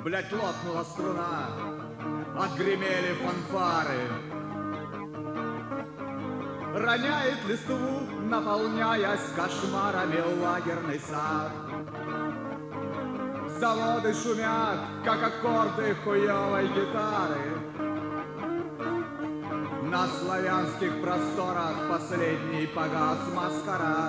Блядь, лопнула струна, отгремели фанфары. Роняет листву, наполняясь кошмарами лагерный сад. Заводы шумят, как аккорды хуевой гитары. На славянских просторах последний погас маскарад.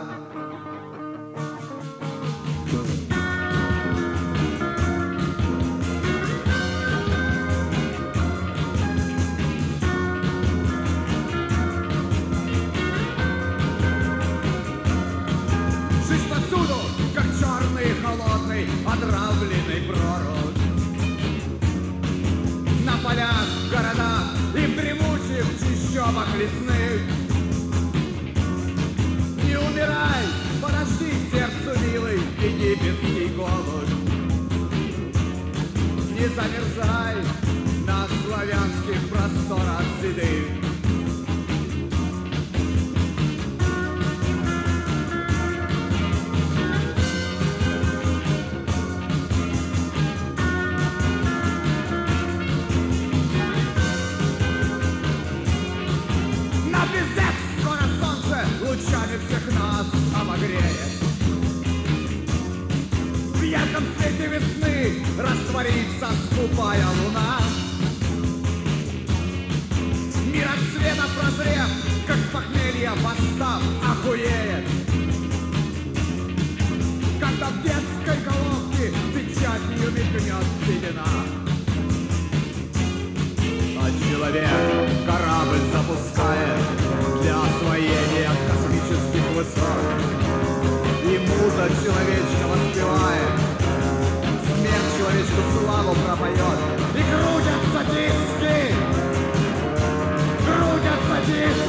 Жизнь повсюду, как черный, холодный, отравленный пророк. На полях, в городах и в дремучих чащобах лесных. Не умирай, подожди, сердцу милый, египетский голубь. Не замерзай на славянских просторах седых. Лучами всех нас обогреет. В ярком свете весны растворится скупая луна. Мир от света прозрев, как с похмелья восстав, охуеет. Когда в детской головке печатью мелькнет седина. А человек корабль запускает для освоения космических высот. И муза человечка воспевает, смерть человечку славу пропоет. И крутятся диски, крутятся диски.